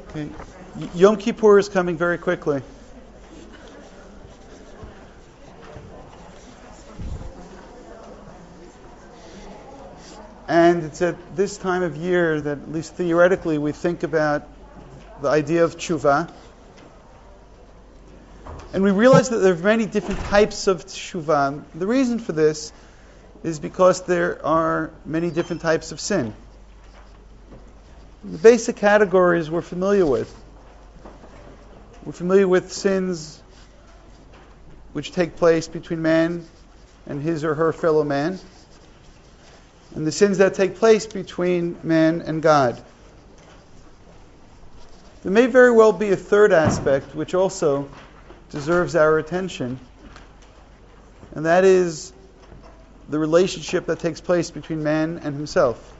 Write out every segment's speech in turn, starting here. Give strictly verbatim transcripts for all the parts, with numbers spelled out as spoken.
Okay. Y- Yom Kippur is coming very quickly. And it's at this time of year that, at least theoretically, we think about the idea of tshuva. And we realize that there are many different types of tshuva. The reason for this is because there are many different types of sin. The basic categories we're familiar with. We're familiar with sins which take place between man and his or her fellow man, and the sins that take place between man and God. There may very well be a third aspect which also deserves our attention, and that is the relationship that takes place between man and himself.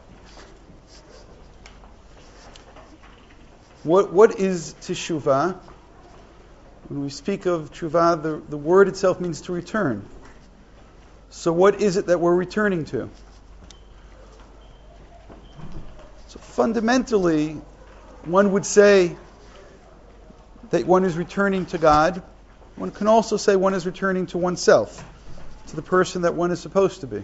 What what is teshuvah? When we speak of teshuvah, the, the word itself means to return. So what is it that we're returning to? So fundamentally, one would say that one is returning to God. One can also say one is returning to oneself, to the person that one is supposed to be.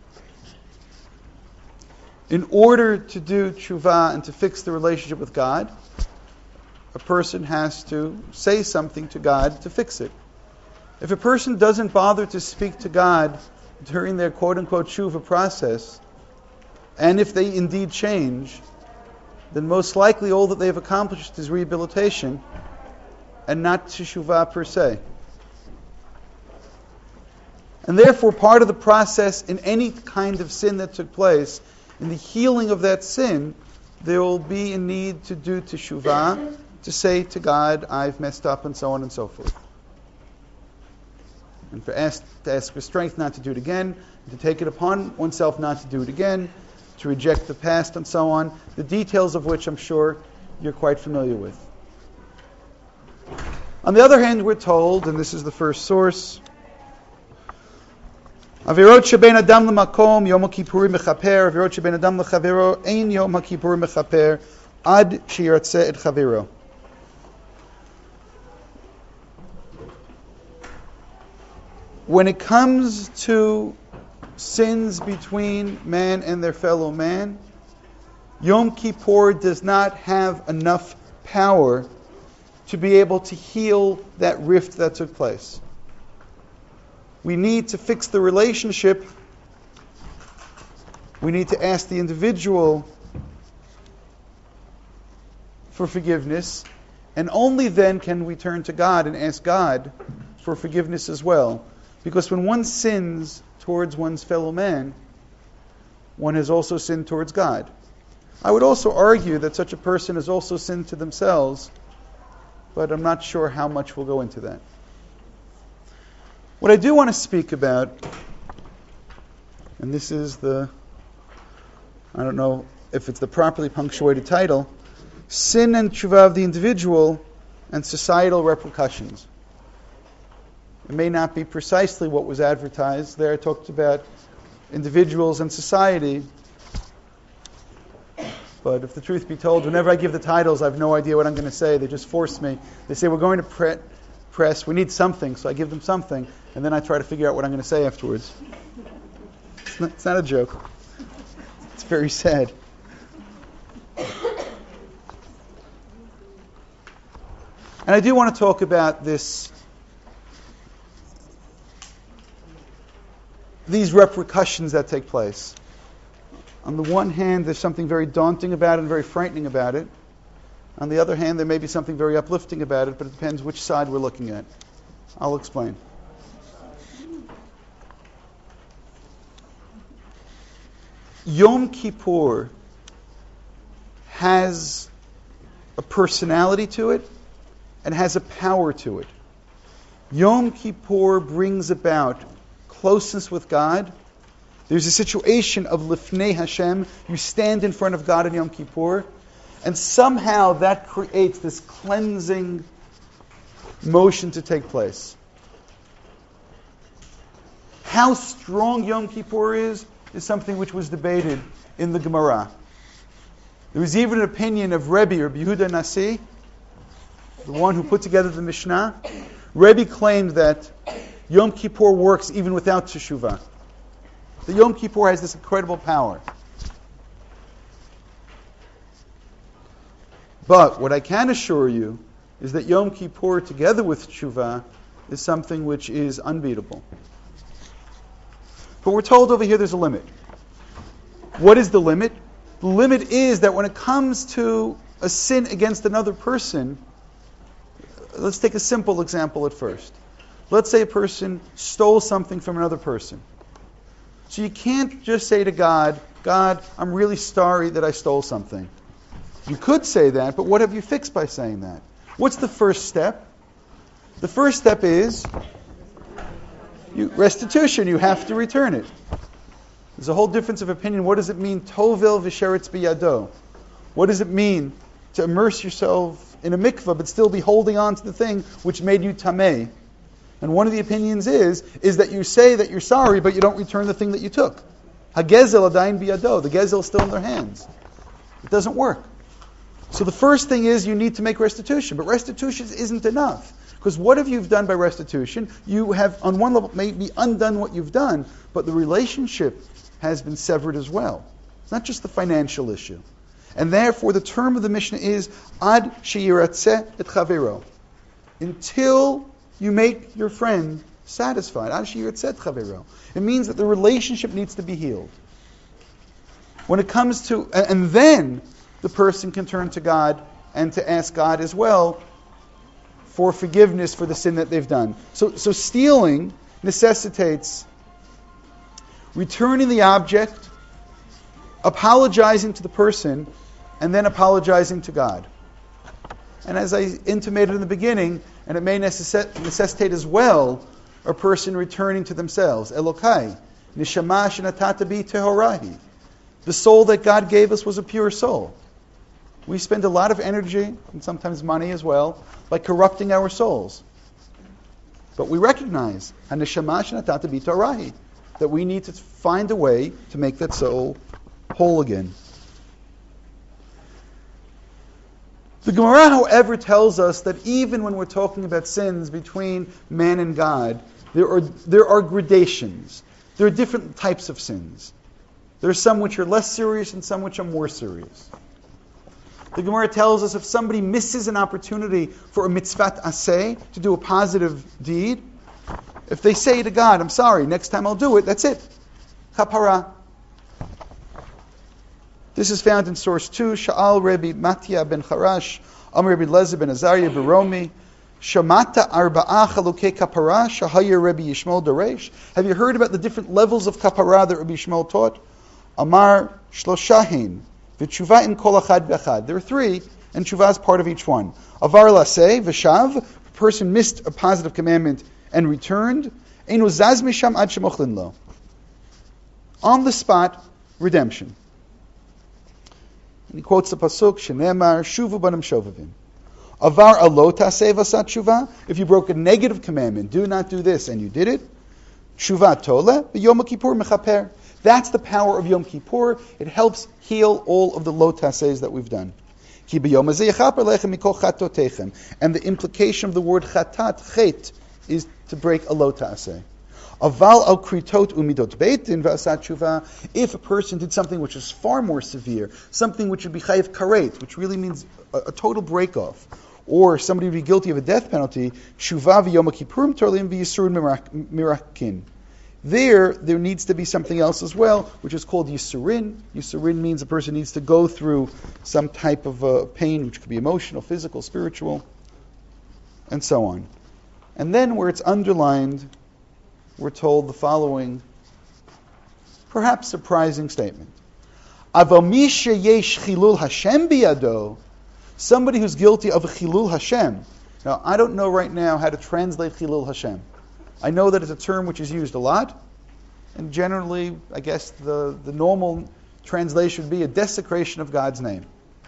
In order to do teshuvah and to fix the relationship with God, a person has to say something to God to fix it. If a person doesn't bother to speak to God during their quote-unquote teshuvah process, and if they indeed change, then most likely all that they've accomplished is rehabilitation and not teshuvah per se. And therefore, part of the process in any kind of sin that took place, in the healing of that sin, there will be a need to do teshuvah, to say to God, I've messed up, and so on and so forth. And for ask, to ask for strength not to do it again, to take it upon oneself not to do it again, to reject the past, and so on, the details of which I'm sure you're quite familiar with. On the other hand, we're told, and this is the first source, Avirot sheben adam lemakom yom kippurim mechaper, avirot sheben adam lechavero ein yom kippurim mechaper, ad sheyartzeh et chavero. When it comes to sins between man and their fellow man, Yom Kippur does not have enough power to be able to heal that rift that took place. We need to fix the relationship. We need to ask the individual for forgiveness, and only then can we turn to God and ask God for forgiveness as well. Because when one sins towards one's fellow man, one has also sinned towards God. I would also argue that such a person has also sinned to themselves, but I'm not sure how much we'll go into that. What I do want to speak about, and this is the, I don't know if it's the properly punctuated title, Sin and Tshuva of the Individual and Societal Repercussions. It may not be precisely what was advertised. There I talked about individuals and society. But if the truth be told, whenever I give the titles, I have no idea what I'm going to say. They just force me. They say, we're going to pre- press, we need something, so I give them something, and then I try to figure out what I'm going to say afterwards. It's not, it's not a joke. It's very sad. And I do want to talk about this these repercussions that take place. On the one hand, there's something very daunting about it and very frightening about it. On the other hand, there may be something very uplifting about it, but it depends which side we're looking at. I'll explain. Yom Kippur has a personality to it and has a power to it. Yom Kippur brings about closeness with God. There's a situation of Lifnei Hashem. You stand in front of God in Yom Kippur, and somehow that creates this cleansing motion to take place. How strong Yom Kippur is, is something which was debated in the Gemara. There was even an opinion of Rebbe, Rabbi Yehuda Nasi, the one who put together the Mishnah, Rebbe claimed that Yom Kippur works even without teshuvah. The Yom Kippur has this incredible power. But what I can assure you is that Yom Kippur together with teshuvah is something which is unbeatable. But we're told over here there's a limit. What is the limit? The limit is that when it comes to a sin against another person, let's take a simple example at first. Let's say a person stole something from another person. So you can't just say to God, God, I'm really sorry that I stole something. You could say that, but what have you fixed by saying that? What's the first step? The first step is you, restitution. You have to return it. There's a whole difference of opinion. What does it mean, tovel v'sheretz biyado? What does it mean to immerse yourself in a mikveh but still be holding on to the thing which made you tameh? And one of the opinions is is that you say that you're sorry, but you don't return the thing that you took. Hagezel adayin biyado. The gezel is still in their hands. It doesn't work. So the first thing is you need to make restitution. But restitution isn't enough. Because what have you done by restitution? You have, on one level, maybe undone what you've done, but the relationship has been severed as well. It's not just the financial issue. And therefore, the term of the Mishnah is ad sheyiratzeh et chavero. Until you make your friend satisfied. Ad sheyiratzeh et chavero. It means that the relationship needs to be healed. When it comes to, and then the person can turn to God and to ask God as well for forgiveness for the sin that they've done. So, so stealing necessitates returning the object, apologizing to the person, and then apologizing to God. And as I intimated in the beginning, and it may necess- necessitate as well, a person returning to themselves. Elokai, neshama shenatata bi tehorahi. The soul that God gave us was a pure soul. We spend a lot of energy, and sometimes money as well, by corrupting our souls. But we recognize haneshama shenatata bi tehorahi, that we need to find a way to make that soul whole again. The Gemara, however, tells us that even when we're talking about sins between man and God, there are there are gradations. There are different types of sins. There are some which are less serious and some which are more serious. The Gemara tells us if somebody misses an opportunity for a mitzvat aseh, to do a positive deed, if they say to God, I'm sorry, next time I'll do it, that's it. Kapara. This is found in source two, Sha'al Rebbe Matya ben Charash, Amr Rebbe Lezer ben Azariah Beromi, Shamata Arba'a Chalukei Kapara, Shahaya Rebbe Yishmael Doresh. Have you heard about the different levels of kapara that Rebbe Yishmael taught? Amar Shloshahin, V'tshuva in kol achad v'achad. There are three, and tshuva is part of each one. Avar laseh, v'shav, a person missed a positive commandment and returned. Einu zaz misham ad shemochlin lo. On the spot, redemption. And he quotes the pasuk, Shenemar, Shuvu banim shovavim. Avar alot taseh v'asat tshuva. If you broke a negative commandment, do not do this, and you did it. Tshuva tole, v'yom kippur mechaper. That's the power of Yom Kippur. It helps heal all of the lo tasehs that we've done. Ki b'yom hazeh yechaper lechem mikol chatotechem. And the implication of the word chatat, chet, is to break a lo taseh. Aval al kritot umidot beitin v'asat tshuva. If a person did something which is far more severe, something which would be chayiv karet, which really means a, a total break-off, or somebody would be guilty of a death penalty, tshuva v'yom kippurim torlim v'yisurin mirakin. There, there needs to be something else as well, which is called yisurin. Yisurin means a person needs to go through some type of uh, pain, which could be emotional, physical, spiritual, and so on. And then where it's underlined, we're told the following, perhaps surprising statement. Avamisha yesh chilul Hashem biyado. Somebody who's guilty of a chilul Hashem. Now, I don't know right now how to translate chilul Hashem. I know that it's a term which is used a lot, and generally, I guess the, the normal translation would be a desecration of God's name.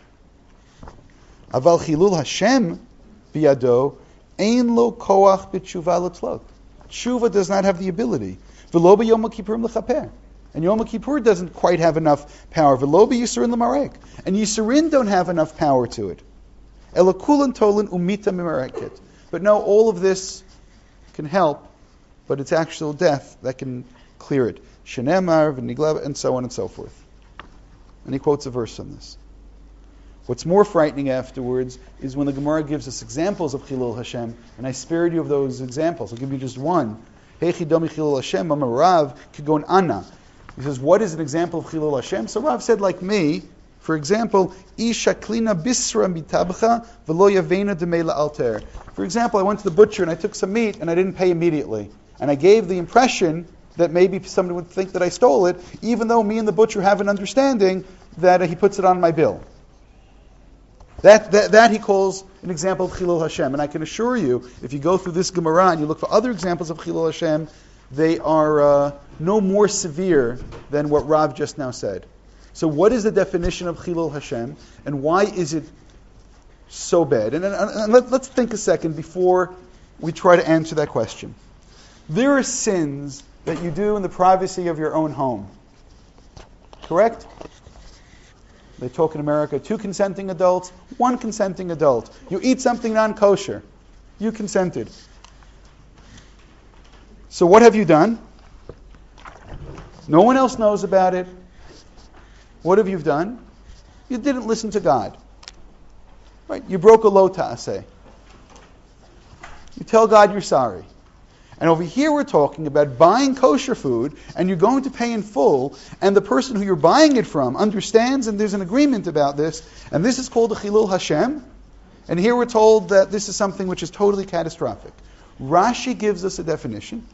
Aval chilul Hashem biyado ein lo koach b'tshuva l'tlot. Tshuva does not have the ability. V'lo b'yom kippurim l'chaper. And Yom Kippur doesn't quite have enough power. V'lo b'yisurin l'marek. And Yisurin don't have enough power to it. Elakulan tolin umita mimareket. But no, all of this can help, but it's actual death that can clear it. Shenemar, v'niglav, and so on and so forth. And he quotes a verse on this. What's more frightening afterwards is when the Gemara gives us examples of Chilul Hashem, and I spared you of those examples. I'll give you just one. Heichi domi Chilul Hashem, Rav, Kigon Anna. He says, what is an example of Chilul Hashem? So Rav said, like me, for example, Isha klina bisra mitabcha v'lo yavena demela alter. For example, I went to the butcher and I took some meat and I didn't pay immediately. And I gave the impression that maybe somebody would think that I stole it, even though me and the butcher have an understanding that he puts it on my bill. That, that, that he calls an example of Chilul Hashem. And I can assure you, if you go through this Gemara and you look for other examples of Chilul Hashem, they are uh, no more severe than what Rav just now said. So what is the definition of Chilul Hashem, and why is it so bad? And, and, and let, let's think a second before we try to answer that question. There are sins that you do in the privacy of your own home. Correct? They talk in America, two consenting adults, one consenting adult. You eat something non-kosher. You consented. So what have you done? No one else knows about it. What have you done? You didn't listen to God. Right? You broke a lo ta'aseh. You tell God you're sorry. And over here we're talking about buying kosher food, and you're going to pay in full, and the person who you're buying it from understands, and there's an agreement about this, and this is called a Chilul Hashem, and here we're told that this is something which is totally catastrophic. Rashi gives us a definition.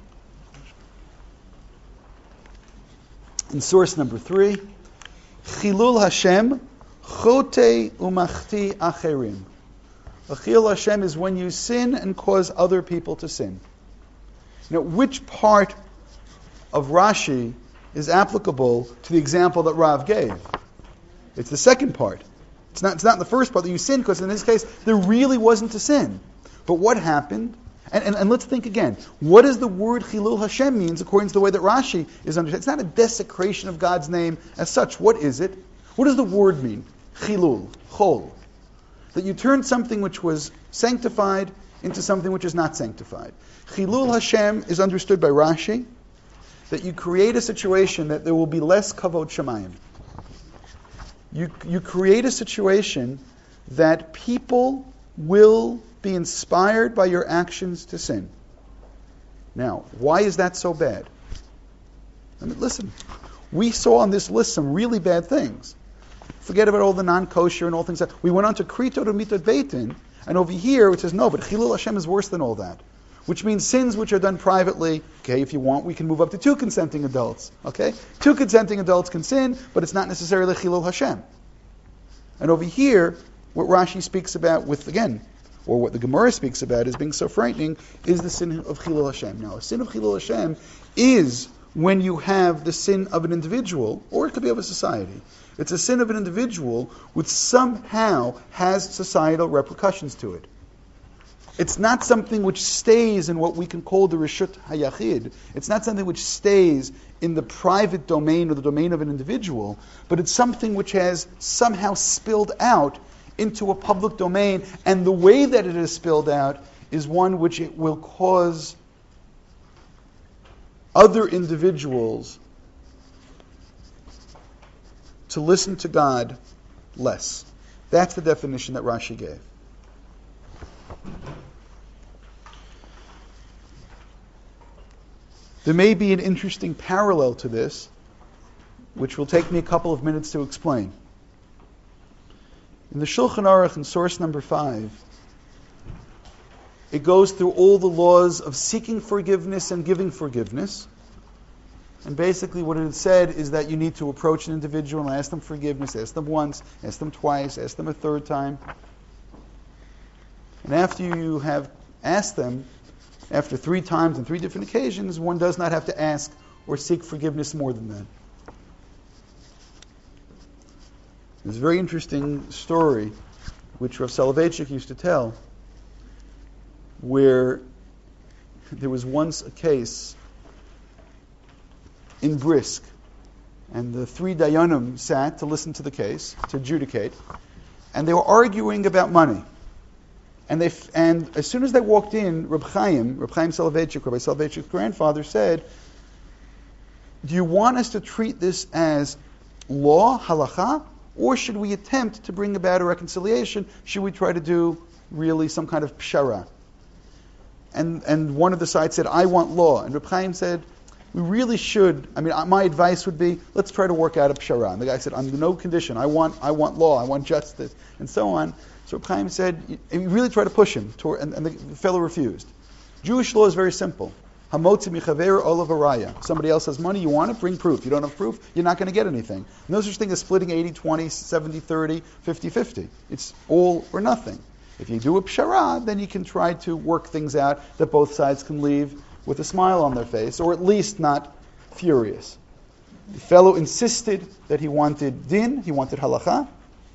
In source number three, Chilul Hashem, chote umachti acherim. A Chilul Hashem is when you sin and cause other people to sin. Now, which part of Rashi is applicable to the example that Rav gave? It's the second part. It's not, it's not the first part that you sin, because in this case, there really wasn't a sin. But what happened? And, and, and let's think again. What does the word Chilul Hashem means according to the way that Rashi is understood? It's not a desecration of God's name as such. What is it? What does the word mean? Chilul, chol. That you turn something which was sanctified into something which is not sanctified. Chilul Hashem is understood by Rashi that you create a situation that there will be less kavod shamayim. You, you create a situation that people will be inspired by your actions to sin. Now, why is that so bad? I mean, listen, we saw on this list some really bad things. Forget about all the non-kosher and all things that we went on to krito to mitot beitin, and over here it says no, but Chilul Hashem is worse than all that. Which means sins which are done privately, okay, if you want, we can move up to two consenting adults. Okay? Two consenting adults can sin, but it's not necessarily Chilul Hashem. And over here, what Rashi speaks about with, again, or what the Gemara speaks about as being so frightening, is the sin of Chilul Hashem. Now, a sin of Chilul Hashem is when you have the sin of an individual, or it could be of a society. It's a sin of an individual which somehow has societal repercussions to it. It's not something which stays in what we can call the Reshut HaYachid. It's not something which stays in the private domain or the domain of an individual, but it's something which has somehow spilled out into a public domain, and the way that it is spilled out is one which it will cause other individuals to listen to God less. That's the definition that Rashi gave. There may be an interesting parallel to this, which will take me a couple of minutes to explain. In the Shulchan Aruch, in source number five, it goes through all the laws of seeking forgiveness and giving forgiveness. And basically what it said is that you need to approach an individual and ask them forgiveness, ask them once, ask them twice, ask them a third time. And after you have asked them, after three times and three different occasions, one does not have to ask or seek forgiveness more than that. There's a very interesting story which Rav Soloveitchik used to tell, where there was once a case in Brisk, and the three Dayanim sat to listen to the case, to adjudicate, and they were arguing about money. And they f- and as soon as they walked in, Reb Chaim, Reb Chaim Soloveitchik, Rabbi Soloveitchik's grandfather, said, "Do you want us to treat this as law, halacha, or should we attempt to bring about a reconciliation? Should we try to do really some kind of pshara?" And and one of the sides said, "I want law," and Reb Chaim said, "We really should. I mean, my advice would be, let's try to work out a pshara." And the guy said, "Under no condition. I want I want law. I want justice," and so on. So Reb Chaim said, and we really tried to push him, toward, and, and the fellow refused. Jewish law is very simple. Hamotzi michaver olav araya. Somebody else has money, you want it, bring proof. You don't have proof, you're not going to get anything. No such thing as splitting eighty twenty, seventy thirty, fifty fifty. It's all or nothing. If you do a pshara, then you can try to work things out that both sides can leave with a smile on their face, or at least not furious. The fellow insisted that he wanted din, he wanted halacha,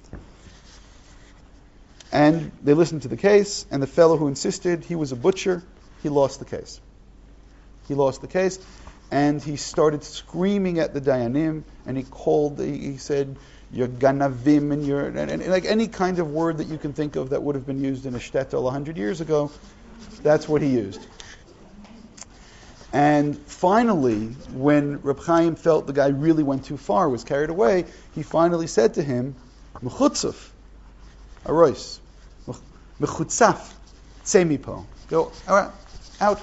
and they listened to the case, and the fellow who insisted, he was a butcher, he lost the case. He lost the case, and he started screaming at the dayanim, and he called, he said, "You're ganavim," and you're, and, and, and like any kind of word that you can think of that would have been used in a shtetl a hundred years ago, that's what he used. And finally, when Reb Chaim felt the guy really went too far, was carried away, he finally said to him, "Mechutzaf, arois, mechutzaf, tsemipo, go out, out."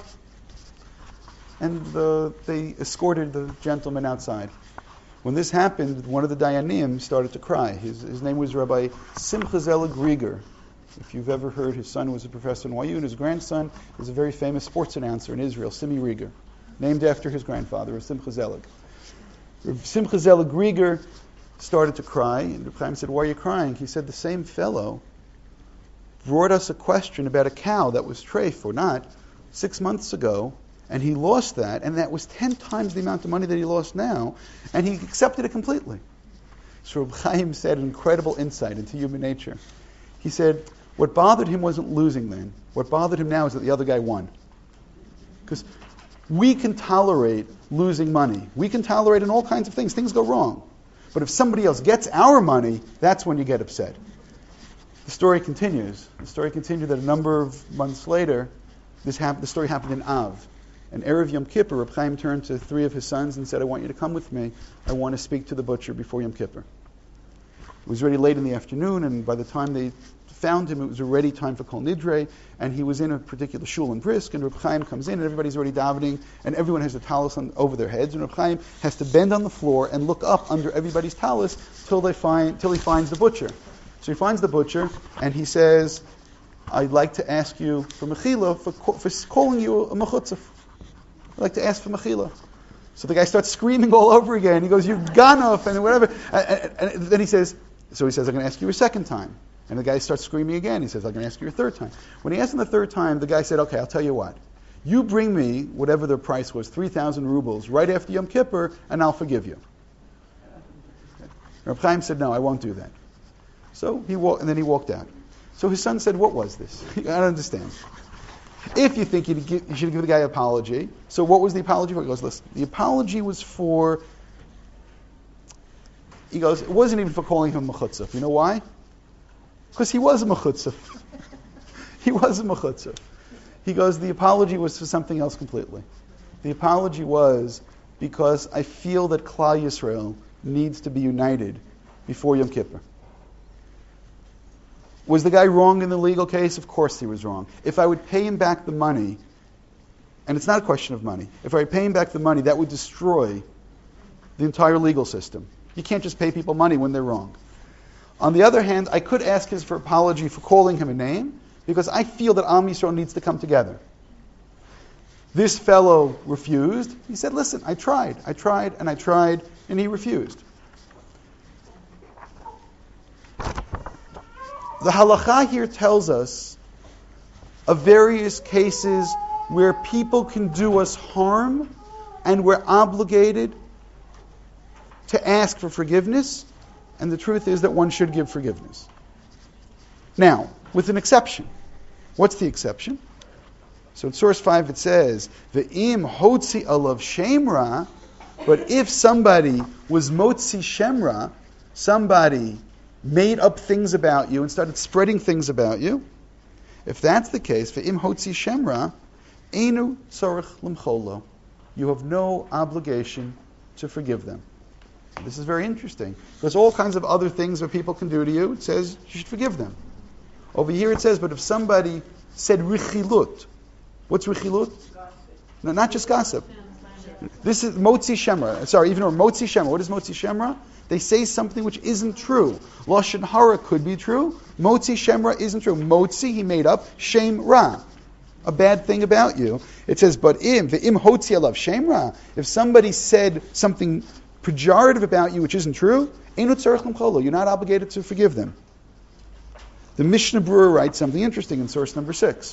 And the, they escorted the gentleman outside. When this happened, one of the dayanim started to cry. His, his name was Rabbi Simcha Zelig Rieger. If you've ever heard, his son was a professor in Y U, and his grandson is a very famous sports announcer in Israel, Simi Rieger, named after his grandfather, Simcha Zelig. Simcha Zelig Rieger started to cry, and Reb Chaim said, "Why are you crying?" He said, "The same fellow brought us a question about a cow that was treif or not six months ago, and he lost that, and that was ten times the amount of money that he lost now, and he accepted it completely." So Reb Chaim said an incredible insight into human nature. He said, what bothered him wasn't losing then. What bothered him now is that the other guy won. Because we can tolerate losing money. We can tolerate in all kinds of things. Things go wrong. But if somebody else gets our money, that's when you get upset. The story continues. The story continued that a number of months later, this hap- the story happened in Av. And Erev Yom Kippur, Reb Chaim turned to three of his sons and said, "I want you to come with me. I want to speak to the butcher before Yom Kippur." It was already late in the afternoon, and by the time they found him, it was already time for Kol Nidre, and he was in a particular shul in Brisk, and Reb Chaim comes in, and everybody's already davening, and everyone has a talus on, over their heads, and Reb Chaim has to bend on the floor and look up under everybody's talus till they find, till he finds the butcher. So he finds the butcher, and he says, "I'd like to ask you for mechila, for, for calling you a mechutzaf. I'd like to ask for mechila." So the guy starts screaming all over again. He goes, "You've ganov," and whatever. And, and, and then he says, so he says, "I'm going to ask you a second time." And the guy starts screaming again. He says, "I'm going to ask you a third time." When he asked him the third time, the guy said, "Okay, I'll tell you what. You bring me whatever the price was, three thousand rubles, right after Yom Kippur, and I'll forgive you." Reb Chaim said, "No, I won't do that." So he walked, and then he walked out. So his son said, "What was this? I don't understand. If you think you'd give, you should give the guy an apology, so what was the apology for?" He goes, "Listen, the apology was for," he goes, "it wasn't even for calling him mechutzaf. You know why? Because he was a mechutzaf. He was a mechutzaf." He goes, "The apology was for something else completely. The apology was because I feel that Klal Yisrael needs to be united before Yom Kippur." Was the guy wrong in the legal case? Of course he was wrong. If I would pay him back the money, and it's not a question of money, if I would pay him back the money, that would destroy the entire legal system. You can't just pay people money when they're wrong. On the other hand, I could ask his for apology for calling him a name, because I feel that Am Yisrael needs to come together. This fellow refused. He said, "Listen, I tried, I tried, and I tried," and he refused. The halakha here tells us of various cases where people can do us harm, and we're obligated to ask for forgiveness, and the truth is that one should give forgiveness. Now, with an exception. What's the exception? So in source five it says, "Ve'im hotzi alav shemra," but if somebody was motzi shemra, somebody made up things about you and started spreading things about you, if that's the case, ve'im hotzi shemra, einu tzorich limcholo, you have no obligation to forgive them. This is very interesting, because all kinds of other things that people can do to you, it says you should forgive them. Over here it says, but if somebody said richilut, what's richilut? No, not just gossip. This is motzi shemra. Sorry, even or motzi shemra. What is motzi shemra? They say something which isn't true. Lashon hara could be true. Motzi shemra isn't true. Motzi, he made up. Shem ra, a bad thing about you. It says, but im ve'im hotzi alav shem ra. If somebody said something pejorative about you which isn't true, einu tzarich limcholo, you're not obligated to forgive them. The Mishnah Berurah writes something interesting in source number six.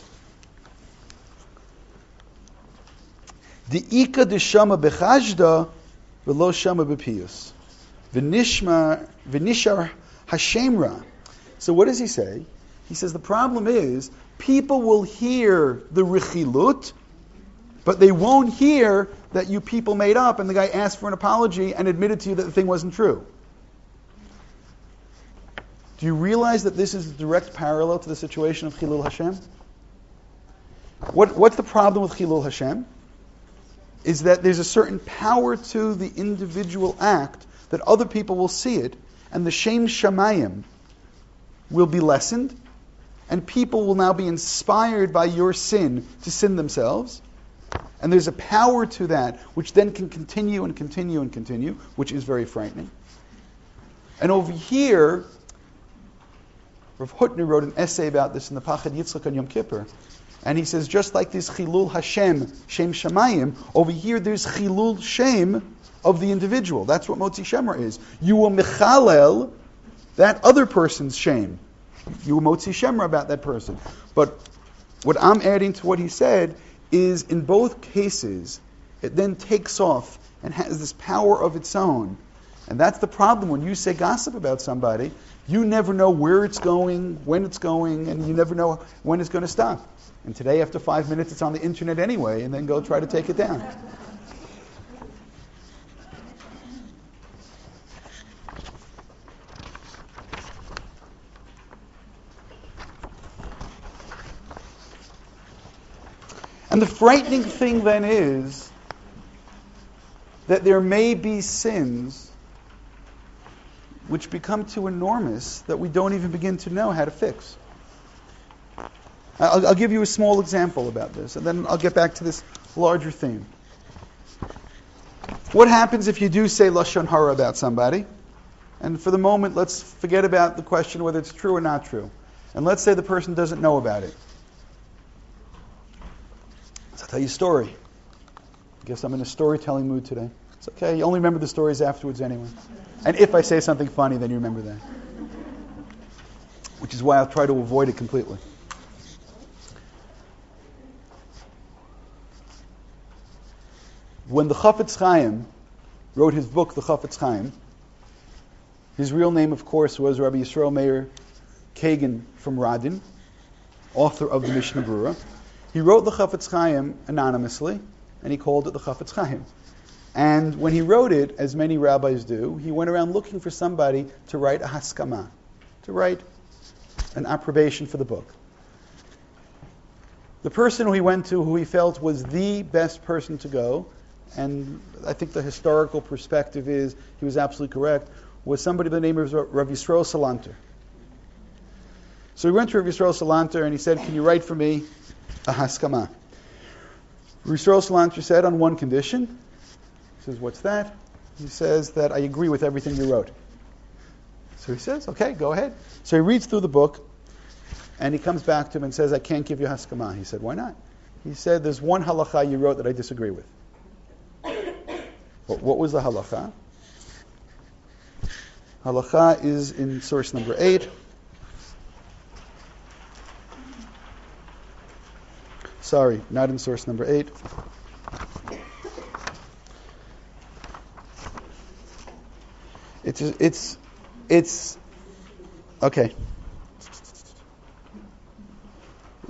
The ika de shama bechajda v'lo shama b'piyus. V'nishma v'nishar hashemra. So what does he say? He says the problem is people will hear the richilut, but they won't hear that you people made up and the guy asked for an apology and admitted to you that the thing wasn't true. Do you realize that this is a direct parallel to the situation of Chilul Hashem? What, what's the problem with Chilul Hashem? Is that there's a certain power to the individual act that other people will see it, and the Shem Shamayim will be lessened, and people will now be inspired by your sin to sin themselves. And there's a power to that which then can continue and continue and continue, which is very frightening. And over here, Rav Hutner wrote an essay about this in the Pachad Yitzchak on Yom Kippur. And he says, just like this Chilul Hashem, Shem Shamayim, over here there's Chilul Shem of the individual. That's what Motzi Shemra is. You will mechalel that other person's shame. You will Motzi Shemra about that person. But what I'm adding to what he said is, in both cases, it then takes off and has this power of its own. And that's the problem when you say gossip about somebody. You never know where it's going, when it's going, and you never know when it's going to stop. And today, after five minutes, it's on the internet anyway, and then go try to take it down. And the frightening thing then is that there may be sins which become too enormous that we don't even begin to know how to fix. I'll, I'll give you a small example about this, and then I'll get back to this larger theme. What happens if you do say Lashon Hara about somebody? And for the moment, let's forget about the question whether it's true or not true. And let's say the person doesn't know about it. So I'll tell you a story. I guess I'm in a storytelling mood today. It's okay. You only remember the stories afterwards anyway. And if I say something funny, then you remember that. Which is why I'll try to avoid it completely. When the Chafetz Chaim wrote his book, the Chafetz Chaim, his real name, of course, was Rabbi Yisrael Meir Kagan from Radin, author of the Mishnah Berurah. He wrote the Chafetz Chaim anonymously, and he called it the Chafetz Chaim. And when he wrote it, as many rabbis do, he went around looking for somebody to write a haskama, to write an approbation for the book. The person who he went to, who he felt was the best person to go, and I think the historical perspective is he was absolutely correct, was somebody by the name of Rav Yisrael Salanter. So he went to Rav Yisrael Salanter and he said, "Can you write for me a haskama?" Rav Yisrael Salanter said, on one condition. He says, "What's that?" He says that I agree with everything you wrote. So he says, "Okay, go ahead." So he reads through the book and he comes back to him and says, "I can't give you haskama." He said, "Why not?" He said, "There's one halacha you wrote that I disagree with." What, what was the halacha? Halacha is in source number eight. Sorry, not in source number eight. It's it's it's okay.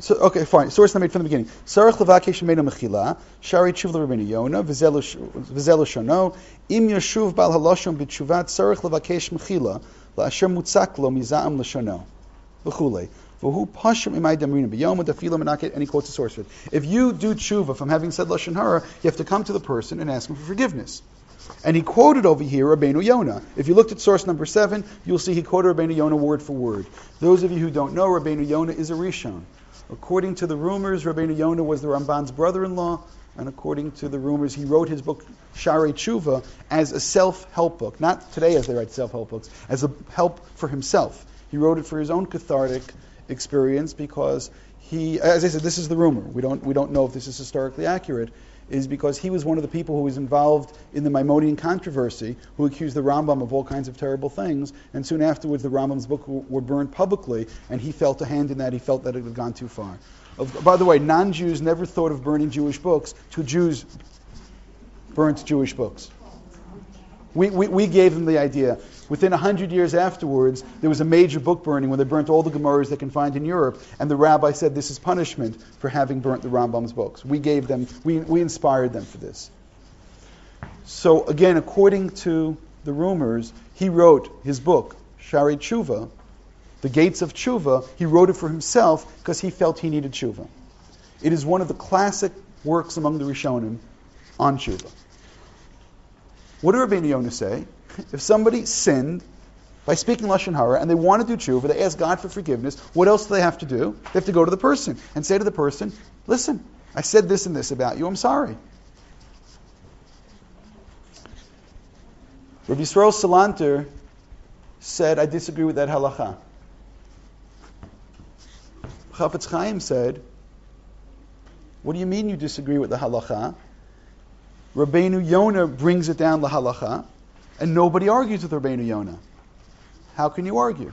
so, okay, fine. Source number eight from the beginning. Sarach levakesh meinu mechila, shari tshuva l'Rabbeinu Yonah, v'zelo shono, im yashuv bal haloshon b'tshuvat sarach levakesh mechila, la'asher mutzak lo miza'am l'shono, v'chulei. V'hu pashim imay damrina b'yom d'afilo menaket, and he quotes the source for it. If you do tshuva from having said lashon hara, you have to come to the person and ask him for forgiveness. And he quoted over here Rabbeinu Yonah. If you looked at source number seven, you'll see he quoted Rabbeinu Yonah word for word. Those of you who don't know, Rabbeinu Yonah is a Rishon. According to the rumors, Rabbeinu Yonah was the Ramban's brother-in-law, and according to the rumors, he wrote his book Sharei Tshuva as a self-help book. Not today as they write self-help books, as a help for himself. He wrote it for his own cathartic experience because he, as I said, this is the rumor. We don't we don't know if this is historically accurate. Is because he was one of the people who was involved in the Maimonidean controversy, who accused the Rambam of all kinds of terrible things, and soon afterwards the Rambam's book were burned publicly, and he felt a hand in that. He felt that it had gone too far. Of, by the way, non-Jews never thought of burning Jewish books. Two Jews burnt Jewish books. We, we, we gave them the idea. Within a hundred years afterwards, there was a major book burning when they burnt all the Gemaras they can find in Europe, and the rabbi said this is punishment for having burnt the Rambam's books. We gave them, we, we inspired them for this. So again, according to the rumors, he wrote his book, Sharei Tshuva, The Gates of Tshuva. He wrote it for himself because he felt he needed Tshuva. It is one of the classic works among the Rishonim on Tshuva. What did Rabbeinu Yonah say? If somebody sinned by speaking lashon hara and they want to do tshuva, they ask God for forgiveness, what else do they have to do? They have to go to the person and say to the person, listen, I said this and this about you, I'm sorry. Rabbi Yisrael Salanter said, I disagree with that halacha. Chafetz Chaim said, what do you mean you disagree with the halacha? Rabbeinu Yonah brings it down the halacha, and nobody argues with Rabbeinu Yonah. How can you argue?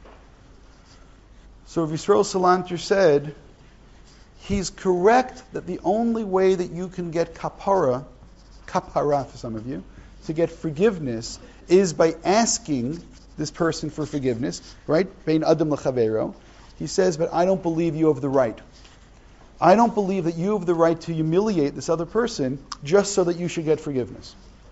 So Rabbi Yisrael Salanter said, he's correct that the only way that you can get kapara, kapara for some of you, to get forgiveness, is by asking this person for forgiveness, right? Bein adam lechavero. He says, but I don't believe you have the right. I don't believe that you have the right to humiliate this other person just so that you should get forgiveness.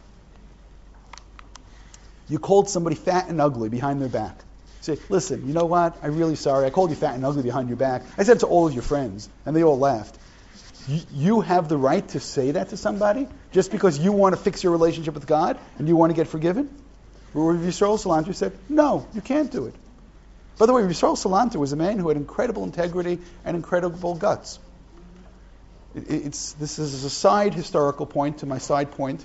You called somebody fat and ugly behind their back. You say, listen, you know what? I'm really sorry. I called you fat and ugly behind your back. I said it to all of your friends, and they all laughed. You, you have the right to say that to somebody just because you want to fix your relationship with God and you want to get forgiven? Rabbi Yisrael Salanter said, no, you can't do it. By the way, Rabbi Yisrael Salanter was a man who had incredible integrity and incredible guts. It, it's This is a side historical point to my side point.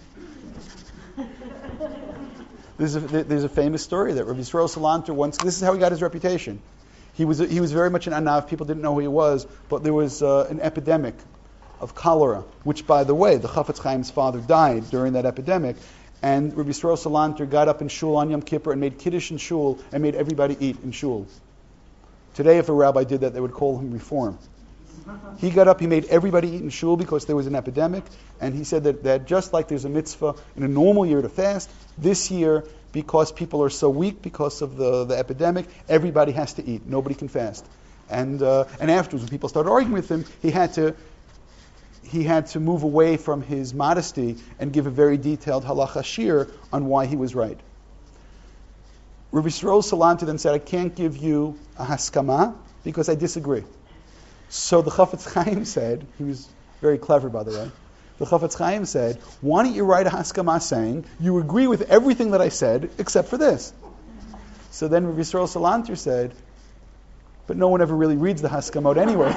There's a, there's a famous story that Rabbi Yisrael Salanter once, this is how he got his reputation. He was he was very much an anav, people didn't know who he was, but there was uh, an epidemic of cholera, which, by the way, the Chafetz Chaim's father died during that epidemic, and Rabbi Yisrael Salanter got up in shul on Yom Kippur and made kiddush in shul and made everybody eat in shul. Today, if a rabbi did that, they would call him reform. He got up, he made everybody eat in shul because there was an epidemic, and he said that, that just like there's a mitzvah in a normal year to fast, this year, because people are so weak because of the, the epidemic, everybody has to eat. Nobody can fast. And uh, and afterwards, when people started arguing with him, he had to he had to move away from his modesty and give a very detailed halacha shir on why he was right. Rabbi Yisrael Salanter then said, I can't give you a haskama because I disagree. So the Chafetz Chaim said, he was very clever, by the way, the Chafetz Chaim said, why don't you write a haskama saying, you agree with everything that I said except for this? So then Rabbi Yisrael Salanter said, but no one ever really reads the haskamot anyway.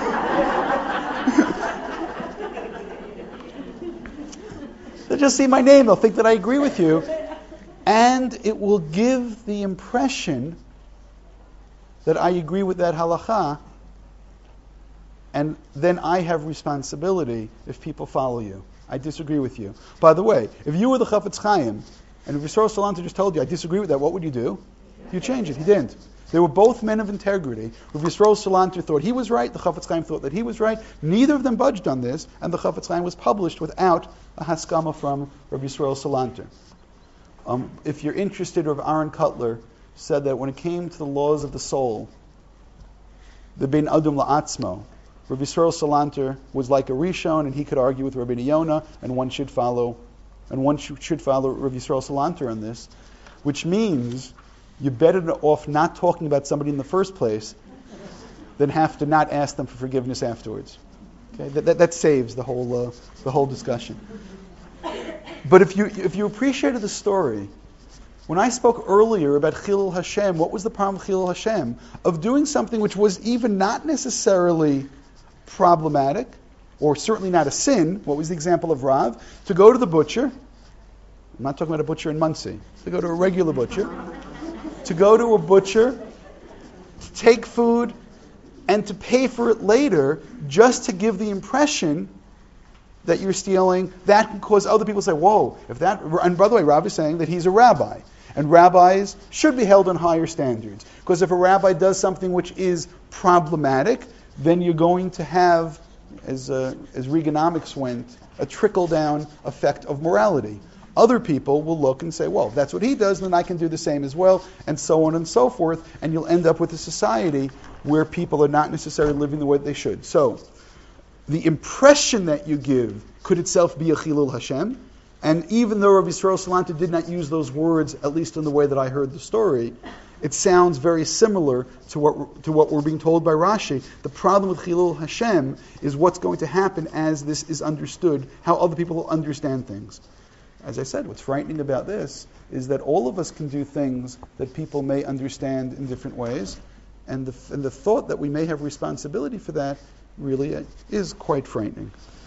They'll just see my name, they'll think that I agree with you, and it will give the impression that I agree with that halacha, and then I have responsibility if people follow you. I disagree with you. By the way, if you were the Chafetz Chaim, and if Yisrael Salanter just told you, I disagree with that, what would you do? You change it. He didn't. They were both men of integrity. If Yisrael Salanter thought he was right, the Chafetz Chaim thought that he was right. Neither of them budged on this, and the Chafetz Chaim was published without a haskama from Rabbi Yisrael Salanter. Um, if you're interested, Rav Aaron Kotler said that when it came to the laws of the soul, the Bein Adam La'atzmo, Rabbi Yisrael Salanter was like a Rishon, and he could argue with Rabbi Yonah, and one should follow, and one sh- should follow Rabbi Yisrael Salanter on this, which means you're better off not talking about somebody in the first place than have to not ask them for forgiveness afterwards. Okay, that, that, that saves the whole uh, the whole discussion. But if you if you appreciated the story, when I spoke earlier about Chilul Hashem, what was the problem with Chilul Hashem? Of doing something which was even not necessarily problematic, or certainly not a sin. What was the example of Rav? To go to the butcher. I'm not talking about a butcher in Muncie. To go to a regular butcher. To go to a butcher, to take food, and to pay for it later, just to give the impression that you're stealing. That can cause other people to say, whoa, if that... And by the way, Rav is saying that he's a rabbi. And rabbis should be held in higher standards. Because if a rabbi does something which is problematic, then you're going to have, as uh, as Reaganomics went, a trickle-down effect of morality. Other people will look and say, well, if that's what he does, then I can do the same as well, and so on and so forth, and you'll end up with a society where people are not necessarily living the way they should. So, the impression that you give could itself be a Chilul Hashem, and even though Rabbi Yisrael Salanter did not use those words, at least in the way that I heard the story, it sounds very similar to what to what we're being told by Rashi. The problem with Chilul Hashem is what's going to happen as this is understood, how other people will understand things. As I said, what's frightening about this is that all of us can do things that people may understand in different ways, and the, and the thought that we may have responsibility for that really is quite frightening.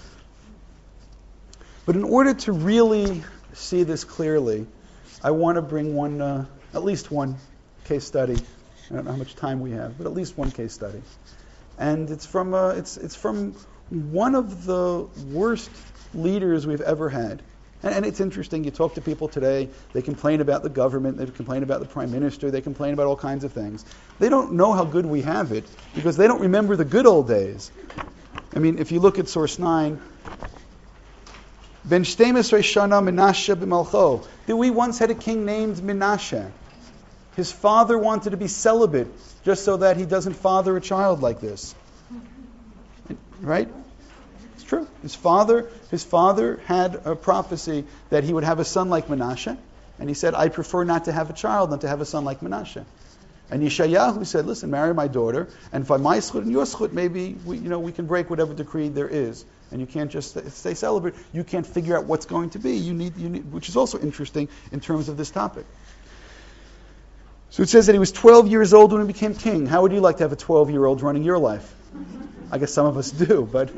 But in order to really see this clearly, I want to bring one, uh, at least one case study. I don't know how much time we have, but at least one case study. And it's from uh, it's it's from one of the worst leaders we've ever had. And, and it's interesting, you talk to people today, they complain about the government, they complain about the prime minister, they complain about all kinds of things. They don't know how good we have it because they don't remember the good old days. I mean, if you look at source nine, Ben Shtemes Shana Menashe b'Malcho. We once had a king named Menashe. His father wanted to be celibate just so that he doesn't father a child like this. Right? It's true. His father, his father had a prophecy that he would have a son like Menashe, and he said, I prefer not to have a child than to have a son like Menashe. And Yeshayahu said, listen, marry my daughter, and by my schut and your schut, maybe we, you know, we can break whatever decree there is. And you can't just stay, stay celibate. You can't figure out what's going to be. You need, you need, which is also interesting in terms of this topic. So it says that he was twelve years old when he became king. How would you like to have a twelve-year-old running your life? I guess some of us do, but...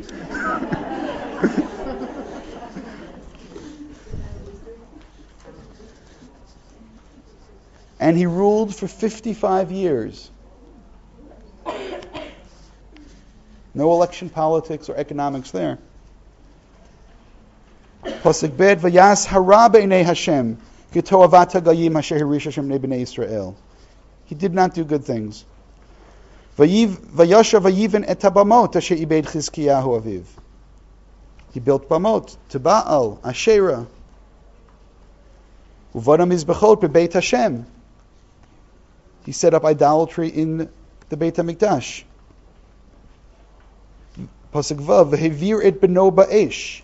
And he ruled for fifty-five years. No election politics or economics there. Pasuk bet vayas hara b'nei Hashem k'toavat hagayim asher hirish Hashem b'nei Yisrael. He did not do good things. Vayashav vayiven et habamot asher ibed Chizkiyahu aviv. He built bamot to Baal, Asherah. Uvara mizbechot b'Beit Hashem. He set up idolatry in the Beit HaMikdash. Pasuk Vav, v'hevir et beno ba'esh.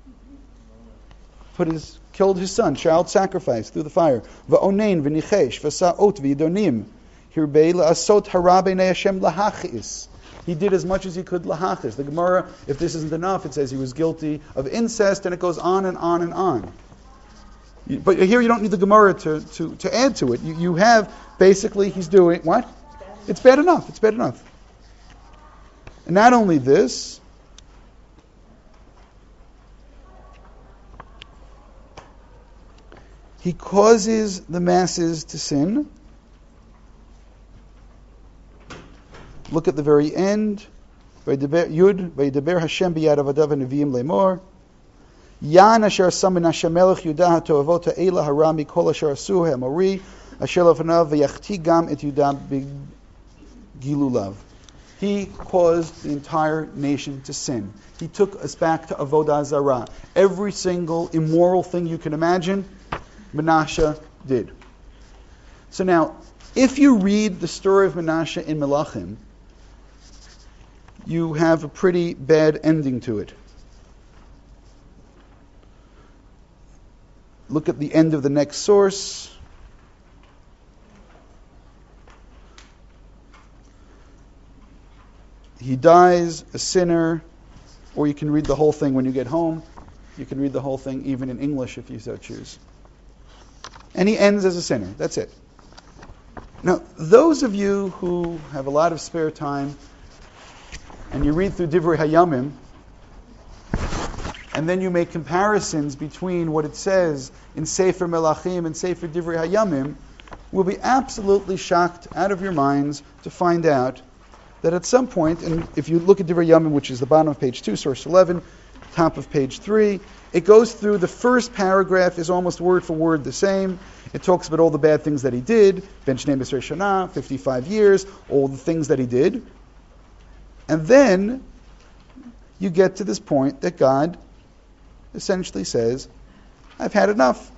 Put his, killed his son, child sacrifice through the fire. V'onein v'nichesh v'sa'ot v'yidonim. Hirbei la'asot hara b'nei Hashem lahachis. He did as much as he could lahachis. The Gemara, if this isn't enough, it says he was guilty of incest, and it goes on and on and on. But here you don't need the Gemara to, to, to add to it. You, you have, basically, he's doing, what? It's bad enough. It's bad enough. And not only this, he causes the masses to sin. Look at the very end. Yud, Vaydaber Hashem b'yad avadav v'neviim lemor. Yan asher samin Hashem melech Yudah ha'toavot ha'ela hara mikol asher asu ha'amori asher lefanav v'yachti gam et Yudah b'gilulav. He caused the entire nation to sin. He took us back to Avodah Zarah. Every single immoral thing you can imagine, Menashe did. So now, if you read the story of Menashe in Melachim, you have a pretty bad ending to it. Look at the end of the next source. He dies a sinner, or you can read the whole thing when you get home. You can read the whole thing even in English if you so choose. And he ends as a sinner. That's it. Now, those of you who have a lot of spare time and you read through Divrei Hayamim, and then you make comparisons between what it says in Sefer Melachim and Sefer Divrei Hayamim, will be absolutely shocked out of your minds to find out that at some point, and if you look at Divrei Hayamim, which is the bottom of page two, source eleven, top of page three, it goes through, the first paragraph is almost word for word the same. It talks about all the bad things that he did, Ben Shnei B'Srei Shana, fifty-five years, all the things that he did. And then you get to this point that God essentially says, I've had enough.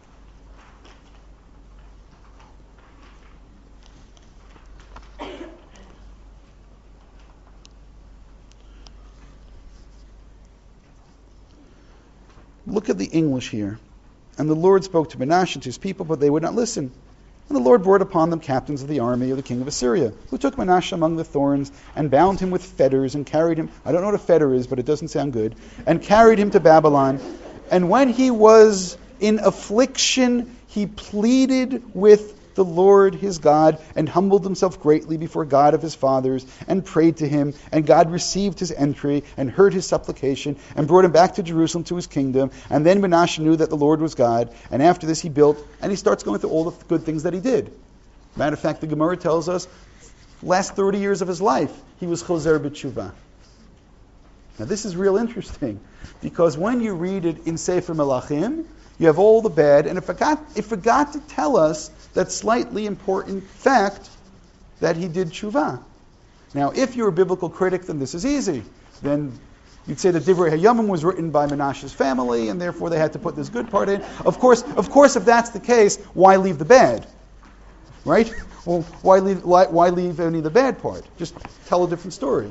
Look at the English here. And the Lord spoke to Menashe and to his people, but they would not listen. And the Lord brought upon them captains of the army of the king of Assyria, who took Menashe among the thorns, and bound him with fetters, and carried him, I don't know what a fetter is, but it doesn't sound good, and carried him to Babylon. And when he was in affliction, he pleaded with the Lord his God, and humbled himself greatly before God of his fathers, and prayed to him, and God received his entry, and heard his supplication, and brought him back to Jerusalem to his kingdom. And then Menashe knew that the Lord was God, and after this he built, and he starts going through all the good things that he did. Matter of fact, the Gemara tells us, last thirty years of his life, he was chozer b'tshuva. Now this is real interesting, because when you read it in Sefer Melachim, you have all the bad, and it forgot, it forgot to tell us that slightly important fact that he did tshuva. Now, if you're a biblical critic, then this is easy. Then you'd say that Divrei Hayamim was written by Menashe's family, and therefore they had to put this good part in. Of course, of course, if that's the case, why leave the bad? Right? Well, why leave, why, why leave any of the bad part? Just tell a different story.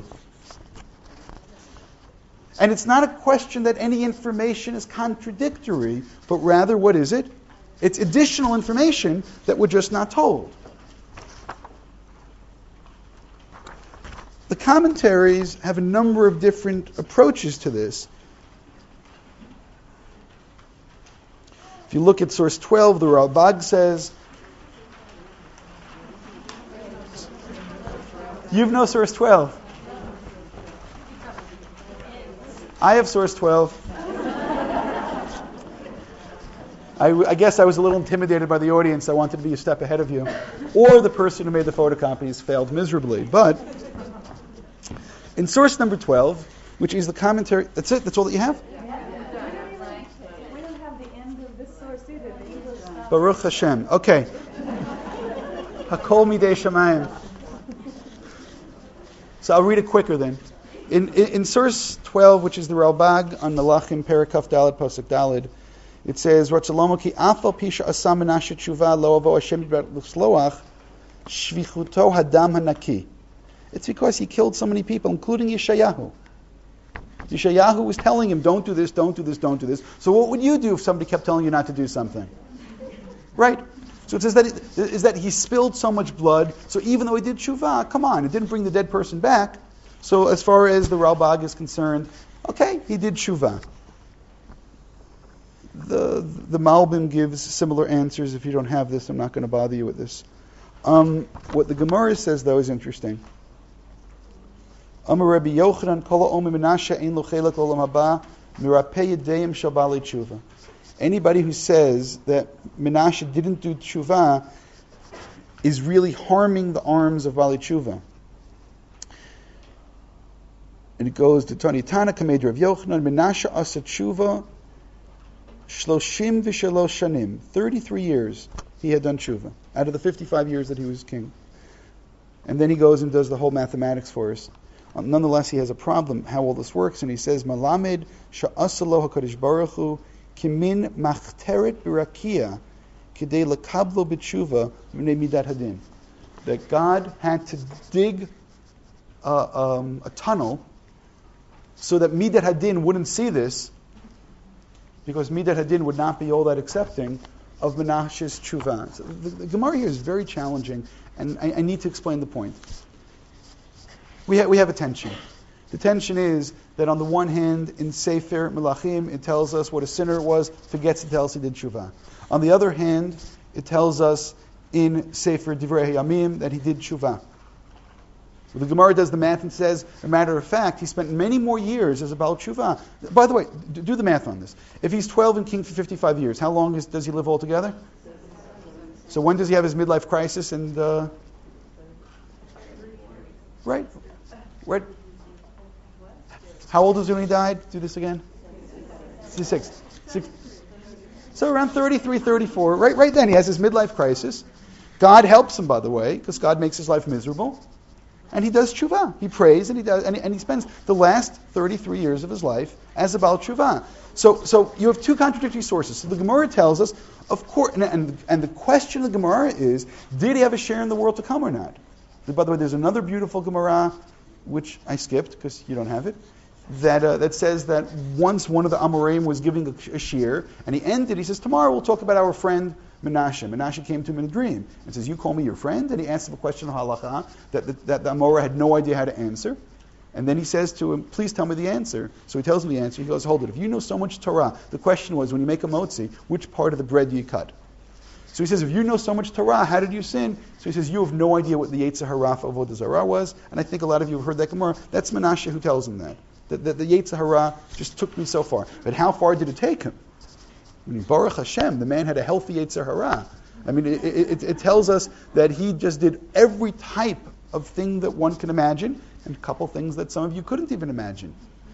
And it's not a question that any information is contradictory, but rather, what is it? It's additional information that we're just not told. The commentaries have a number of different approaches to this. If you look at source twelve, the Ralbag says, you've no source twelve. I have source twelve. I, I guess I was a little intimidated by the audience. I wanted to be a step ahead of you. Or the person who made the photocopies failed miserably. But in source number twelve, which is the commentary, that's it? That's all that you have? We don't have the end of this source either. Baruch Hashem. Okay. Hakol midei shamayim. So I'll read it quicker then. In, in, in source twelve, which is the Ralbag on Melachim, Perakaf Daled, Pasuk Daled, it says, "Ratzalomo ki afal pisha asam Menashe tshuva lo avo Hashem l'sloach shvichuto hadam hanaki." It's because he killed so many people, including Yeshayahu. Yeshayahu was telling him, "Don't do this, don't do this, don't do this." So what would you do if somebody kept telling you not to do something? Right? So it says that it, is that he spilled so much blood. So even though he did tshuva, come on, it didn't bring the dead person back. So as far as the Ralbag is concerned, okay, he did tshuva. The the Malbim gives similar answers. If you don't have this, I'm not going to bother you with this. Um, what the Gemara says, though, is interesting. Amar Rabbi Yochanan, Kol ha'omer Menashe ein lo chelek olam haba, mirapei yedayim shel balei tshuva. Anybody who says that Menashe didn't do tshuva is really harming the arms of balei tshuva. And it goes to Tani Tana Kamed Rav Yochanan, Menashe asa tshuva shloshim v'shalosh shanim. Thirty-three years he had done tshuva out of the fifty-five years that he was king. And then he goes and does the whole mathematics for us. Um, nonetheless, he has a problem how all this works, and he says, Malamed sha'asalo hakadosh baruch hu kimin machteret birakia kidei lekablo b'tshuva v'nei midat hadin. That God had to dig uh, um, a tunnel so that Midat Hadin wouldn't see this, because Midat Hadin would not be all that accepting of Menashe's tshuva. So the, the Gemara here is very challenging, and I, I need to explain the point. We, ha- we have a tension. The tension is that on the one hand, in Sefer Melachim, it tells us what a sinner was, forgets to tell us he did tshuva. On the other hand, it tells us in Sefer Divrei Hayamim that he did tshuva. The Gemara does the math and says, as a matter of fact, he spent many more years as a Baal Tshuva. By the way, do the math on this. If he's twelve and king for fifty-five years, how long is, does he live altogether? So when does he have his midlife crisis? And uh, right, right. How old was he when he died? Do this again. sixty-six. Six. So around thirty-three, thirty-four. Right, right then he has his midlife crisis. God helps him, by the way, because God makes his life miserable. And he does tshuva. He prays, and he does, and he, and he spends the last thirty-three years of his life as a Baal tshuva. So, so you have two contradictory sources. So the Gemara tells us, of course, and, and, and the question of the Gemara is, did he have a share in the world to come or not? By the way, there's another beautiful Gemara, which I skipped because you don't have it, that uh, that says that once one of the Amoraim was giving a, a shear, and he ended, he says, tomorrow we'll talk about our friend Menashe. Menashe came to him in a dream and says, you call me your friend? And he asked him a question of halacha that the, that the Amora had no idea how to answer. And then he says to him, please tell me the answer. So he tells him the answer. He goes, hold it. If you know so much Torah, the question was, when you make a motzi, which part of the bread do you cut? So he says, if you know so much Torah, how did you sin? So he says, you have no idea what the Yetzer Hara of Avodah Zarah was. And I think a lot of you have heard that Gemara. That's Menashe who tells him that. That, that the Yetzer Hara just took me so far. But how far did it take him? I mean, Baruch Hashem, the man had a healthy Yetzer Hara. I mean, it, it, it tells us that he just did every type of thing that one can imagine, and a couple things that some of you couldn't even imagine.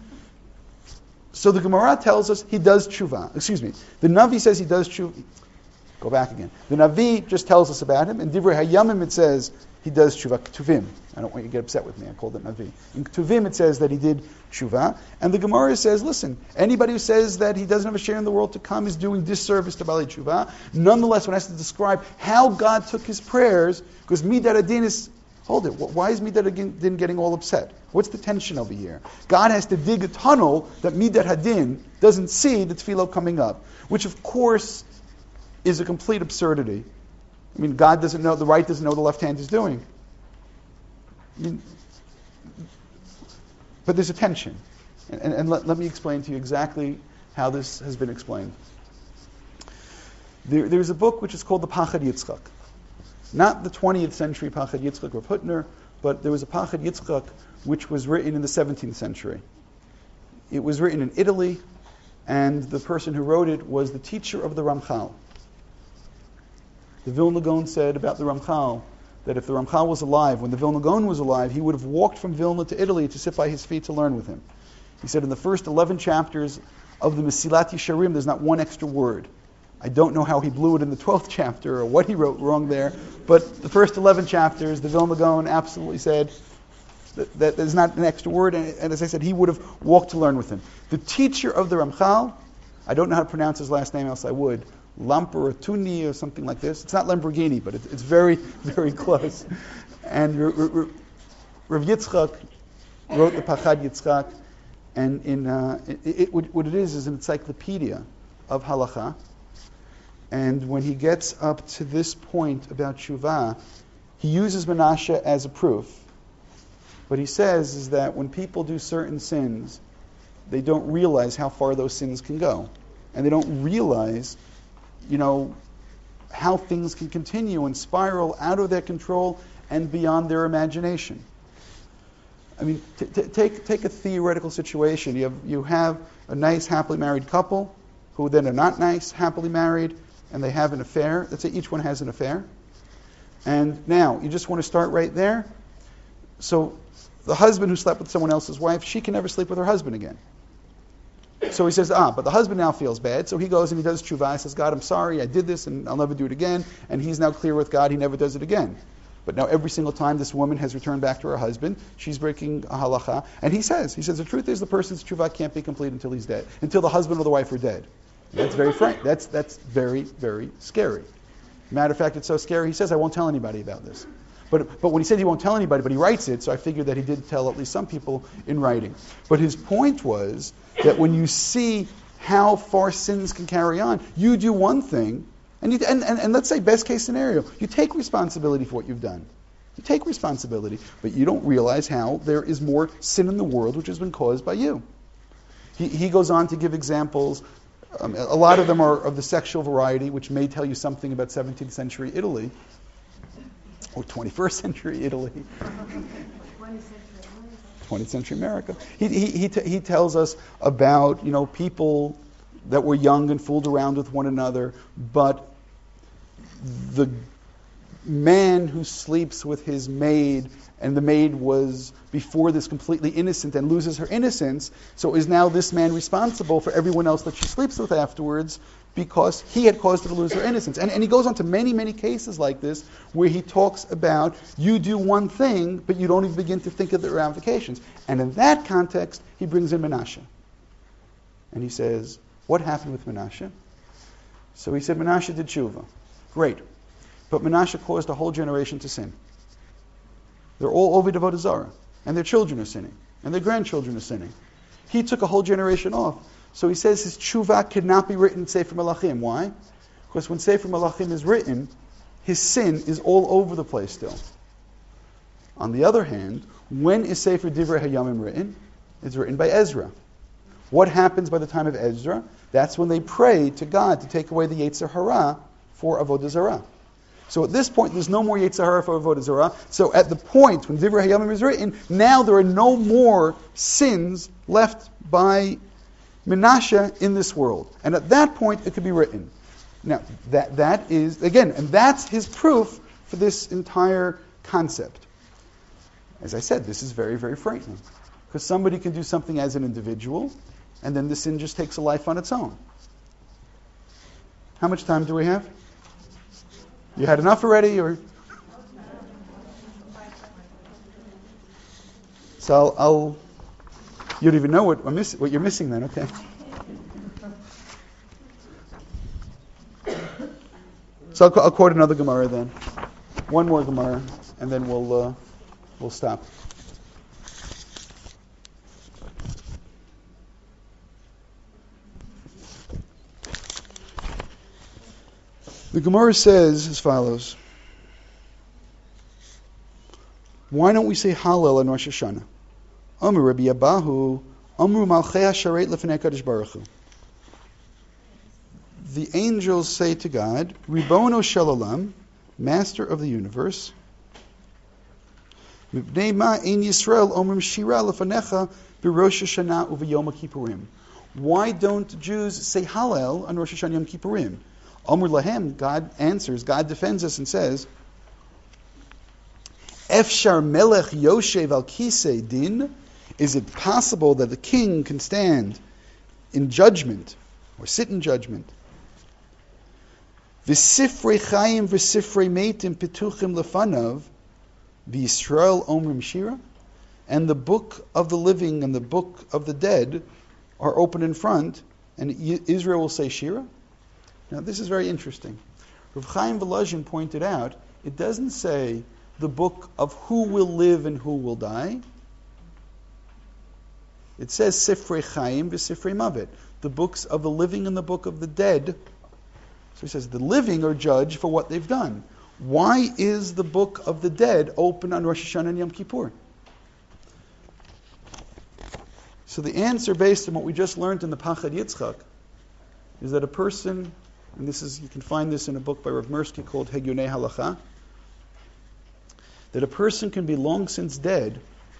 So the Gemara tells us he does tshuva. Excuse me. The Navi says he does tshuva. Go back again. The Navi just tells us about him. In Divrei Hayamim it says he does tshuva. Ktuvim. I don't want you to get upset with me. I called it Navi. In Ktuvim it says that he did tshuva. And the Gemara says, listen, anybody who says that he doesn't have a share in the world to come is doing disservice to Baalei tshuva. Nonetheless, one has to describe how God took his prayers, because Midat Hadin is, hold it, why is Midat Hadin getting all upset? What's the tension over here? God has to dig a tunnel that Midat Hadin doesn't see the tefillah coming up, which of course is a complete absurdity. I mean, God doesn't know, the right doesn't know what the left hand is doing. I mean, but there's a tension. And, and, and let, let me explain to you exactly how this has been explained. There, there's a book which is called the Pachad Yitzchak. Not the twentieth century Pachad Yitzchak Rav Hutner, but there was a Pachad Yitzchak which was written in the seventeenth century. It was written in Italy, and the person who wrote it was the teacher of the Ramchal. The Vilna Gaon said about the Ramchal that if the Ramchal was alive, when the Vilna Gaon was alive, he would have walked from Vilna to Italy to sit by his feet to learn with him. He said in the first eleven chapters of the Mesilat Yesharim, there's not one extra word. I don't know how he blew it in the twelfth chapter or what he wrote wrong there, but the first eleven chapters, the Vilna Gaon absolutely said that, that there's not an extra word, and, and as I said, he would have walked to learn with him. The teacher of the Ramchal, I don't know how to pronounce his last name, else I would, Lamperatuni or something like this. It's not Lamborghini, but it, it's very, very close. And R- R- R- Rav Yitzchak wrote the Pachad Yitzchak, and in uh, it, it, what it is is an encyclopedia of halacha. And when he gets up to this point about tshuva, he uses Menashe as a proof. What he says is that when people do certain sins, they don't realize how far those sins can go. And they don't realize, you know, how things can continue and spiral out of their control and beyond their imagination. I mean, t- t- take take a theoretical situation. You have you have a nice, happily married couple who then are not nice, happily married, and they have an affair. Let's say each one has an affair. And now, you just want to start right there. So, the husband who slept with someone else's wife, she can never sleep with her husband again. So he says, ah, but the husband now feels bad. So he goes and he does tshuva. He says, God, I'm sorry, I did this, and I'll never do it again. And he's now clear with God, he never does it again. But now every single time this woman has returned back to her husband, she's breaking a halacha. And he says, he says, the truth is the person's tshuva can't be complete until he's dead, until the husband or the wife are dead. That's very frank. That's that's very, very scary. Matter of fact, it's so scary, he says, I won't tell anybody about this. But, but when he said he won't tell anybody, but he writes it, so I figured that he did tell at least some people in writing. But his point was that when you see how far sins can carry on, you do one thing, and, you, and, and, and let's say best case scenario, you take responsibility for what you've done. You take responsibility, but you don't realize how there is more sin in the world which has been caused by you. He, he goes on to give examples. Um, a lot of them are of the sexual variety, which may tell you something about seventeenth century Italy, or twenty-first century Italy, twentieth century America. He, he, he, t- he tells us about, you know, people that were young and fooled around with one another, but the man who sleeps with his maid, and the maid was before this completely innocent and loses her innocence, so is now this man responsible for everyone else that she sleeps with afterwards because he had caused her to lose her innocence. And, and he goes on to many, many cases like this where he talks about you do one thing, but you don't even begin to think of the ramifications. And in that context, he brings in Menashe. And he says, what happened with Menashe? So he said, Menashe did tshuva. Great. But Menashe caused a whole generation to sin. They're all over Avodah Zarah, and their children are sinning, and their grandchildren are sinning. He took a whole generation off. So he says his tshuva cannot be written in Sefer Malachim. Why? Because when Sefer Malachim is written, his sin is all over the place still. On the other hand, when is Sefer Divrei Hayamim written? It's written by Ezra. What happens by the time of Ezra? That's when they pray to God to take away the Yetzer Hara for Avodah Zarah. So at this point, there's no more Yetzer Hara for Avodah Zarah. So at the point when Divrei Hayamim is written, now there are no more sins left by Menashe in this world. And at that point, it could be written. Now, that that is, again, and that's his proof for this entire concept. As I said, this is very, very frightening. Because somebody can do something as an individual, and then the sin just takes a life on its own. How much time do we have? You had enough already, or? So I'll, I'll you don't even know what, I'm miss, what you're missing then, okay. So I'll, I'll quote another Gemara then. One more Gemara, and then we'll uh, we'll stop. The Gemara says as follows. Why don't we say Hallel on Rosh Hashanah? Amru Rabbi Abahu, Amru Malchei HaSharet Lefnei HaKadosh Baruch Hu. The angels say to God, Ribono Shel Olam, Master of the universe, Mipnei Ma Ein Yisrael Omrim Shira Lefanecha B'Rosh Hashanah U'V'Yom Kippurim. Why don't Jews say Hallel on Rosh Hashanah Yom Kippurim? Amr Lahem, God answers, God defends us and says, Efshar Melech Yoshev Al Kisei Din. Is it possible that the king can stand in judgment or sit in judgment? V'sifrei Chayim v'sifrei Meitim Petuchim Lefanav V'Yisrael Omrim Shira. And the book of the living and the book of the dead are open in front, and Israel will say Shira. Now, this is very interesting. Rav Chaim Volozhin pointed out, it doesn't say the book of who will live and who will die. It says Sifrei Chaim v'Sifrei Mavet, the books of the living and the book of the dead. So he says the living are judged for what they've done. Why is the book of the dead open on Rosh Hashanah and Yom Kippur? So the answer, based on what we just learned in the Pachad Yitzchak, is that a person, and this is, you can find this in a book by Rav Mirsky called Hegyonei Halacha, that a person can be long since dead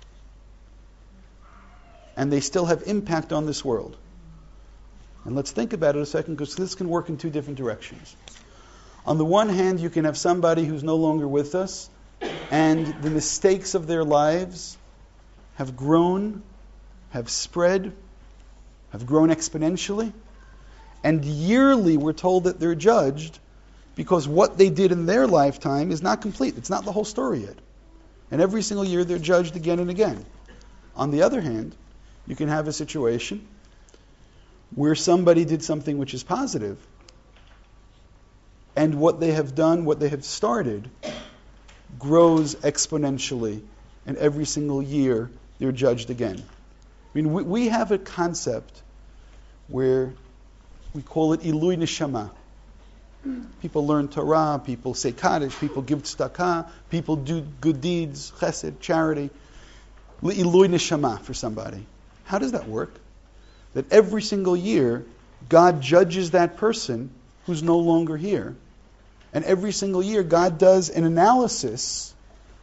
and they still have impact on this world. And let's think about it a second, because this can work in two different directions. On the one hand, you can have somebody who's no longer with us, and the mistakes of their lives have grown, have spread, have grown exponentially, and yearly we're told that they're judged because what they did in their lifetime is not complete. It's not the whole story yet. And every single year they're judged again and again. On the other hand, you can have a situation where somebody did something which is positive, and what they have done, what they have started, grows exponentially, and every single year they're judged again. I mean, we, we have a concept where we call it Ilui Neshama. People learn Torah, people say Kaddish, people give tzedakah, people do good deeds, chesed, charity. Ilui Neshama for somebody. How does that work? That every single year, God judges that person who's no longer here. And every single year, God does an analysis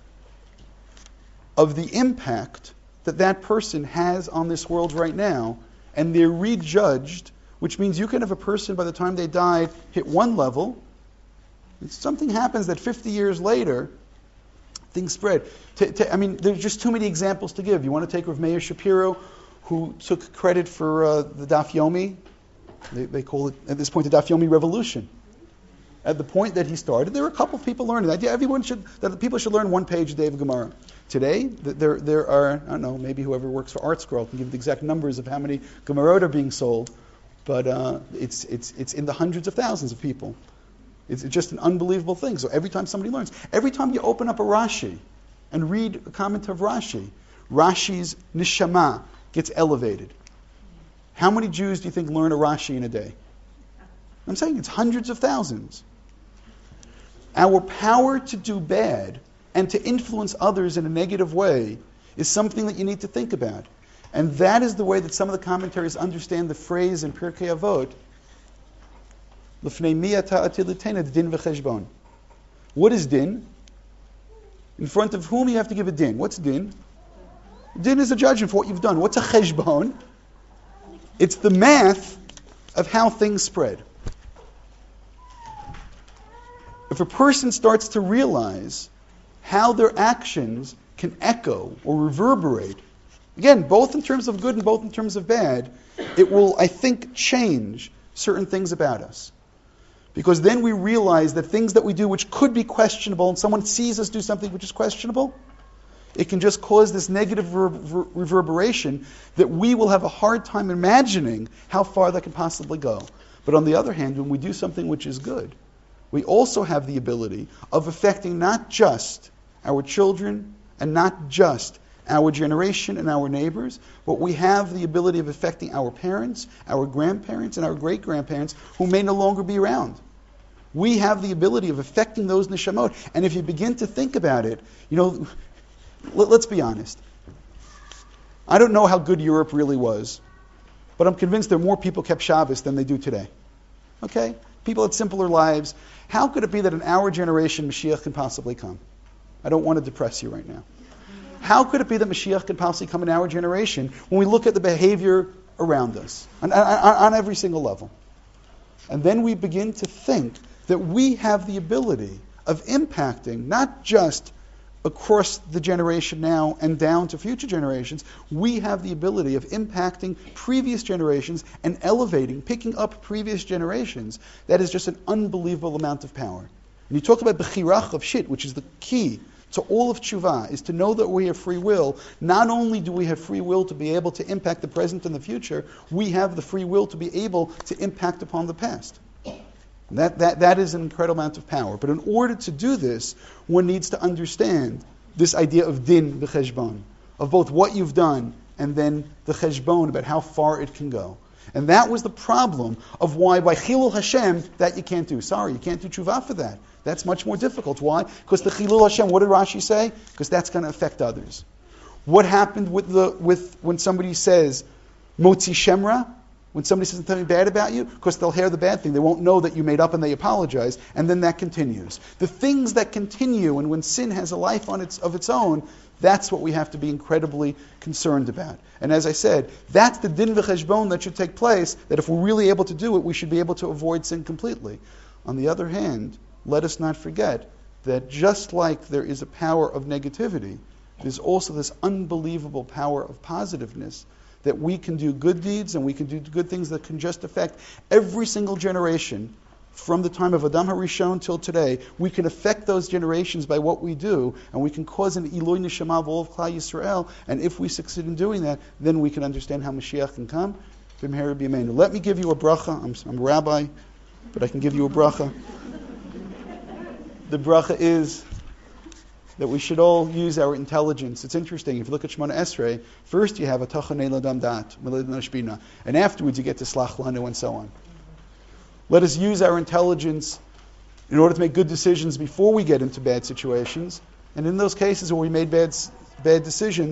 of the impact that that person has on this world right now, and they're rejudged, which means you can have a person by the time they died hit one level, and something happens that fifty years later, things spread. To, to, I mean, there's just too many examples to give. You want to take Rav Meir Shapiro, who took credit for uh, the Daf Yomi. They, they call it, at this point, the Daf Yomi revolution. At the point that he started, there were a couple of people learning. The idea everyone should, that people should learn one page a day of Gemara. Today, there there are, I don't know, maybe whoever works for ArtScroll can give the exact numbers of how many Gemarot are being sold, but uh, it's it's it's in the hundreds of thousands of people. It's just an unbelievable thing. So every time somebody learns, every time you open up a Rashi and read a comment of Rashi, Rashi's neshama gets elevated. How many Jews do you think learn a Rashi in a day? I'm saying it's hundreds of thousands. Our power to do bad and to influence others in a negative way is something that you need to think about. And that is the way that some of the commentaries understand the phrase in Pirkei Avot, L'fnei mi ta'ati l'teina din v'cheshbon. What is din? In front of whom you have to give a din. What's din? Din is a judgment for what you've done. What's a cheshbon? It's the math of how things spread. If a person starts to realize how their actions can echo or reverberate, again, both in terms of good and both in terms of bad, it will, I think, change certain things about us. Because then we realize that things that we do which could be questionable, and someone sees us do something which is questionable, it can just cause this negative rever- reverberation that we will have a hard time imagining how far that can possibly go. But on the other hand, when we do something which is good, we also have the ability of affecting not just our children and not just our generation and our neighbors, but we have the ability of affecting our parents, our grandparents, and our great-grandparents who may no longer be around. We have the ability of affecting those neshamot. And if you begin to think about it, you know, let, let's be honest. I don't know how good Europe really was, but I'm convinced there more people kept Shabbos than they do today. Okay? People had simpler lives. How could it be that in our generation Mashiach can possibly come? I don't want to depress you right now. How could it be that Mashiach can possibly come in our generation when we look at the behavior around us, on, on, on every single level? And then we begin to think that we have the ability of impacting not just across the generation now and down to future generations. We have the ability of impacting previous generations and elevating, picking up previous generations. That is just an unbelievable amount of power. And you talk about bechirach of shit, which is the key to all of tshuva, is to know that we have free will. Not only do we have free will to be able to impact the present and the future, we have the free will to be able to impact upon the past. That, that, that is an incredible amount of power. But in order to do this, one needs to understand this idea of din v'cheshbon, of both what you've done and then the cheshbon, about how far it can go. And that was the problem of why by Chilul Hashem, that you can't do. Sorry, you can't do tshuva for that. That's much more difficult. Why? Because the Chilul Hashem, what did Rashi say? Because that's going to affect others. What happened with the with when somebody says Motzi Shemra? When somebody says something bad about you, because they'll hear the bad thing. They won't know that you made up and they apologize, and then that continues. The things that continue, and when sin has a life on its of its own, that's what we have to be incredibly concerned about. And as I said, that's the din v'cheshbon that should take place, that if we're really able to do it, we should be able to avoid sin completely. On the other hand, let us not forget that just like there is a power of negativity, there's also this unbelievable power of positiveness, that we can do good deeds and we can do good things that can just affect every single generation from the time of Adam HaRishon till today. We can affect those generations by what we do, and we can cause an Ilui Neshama of all of Klal Yisrael. And if we succeed in doing that, then we can understand how Mashiach can come. B'mehera b'yameinu. Let me give you a bracha. I'm, I'm a rabbi, but I can give you a bracha. The bracha is that we should all use our intelligence. It's interesting. If you look at Shemona Esrei, first you have a Tachanei Ladam Dat, and afterwards you get to Slach Lanu and so on. Let us use our intelligence in order to make good decisions before we get into bad situations. And in those cases where we made bad, bad decisions,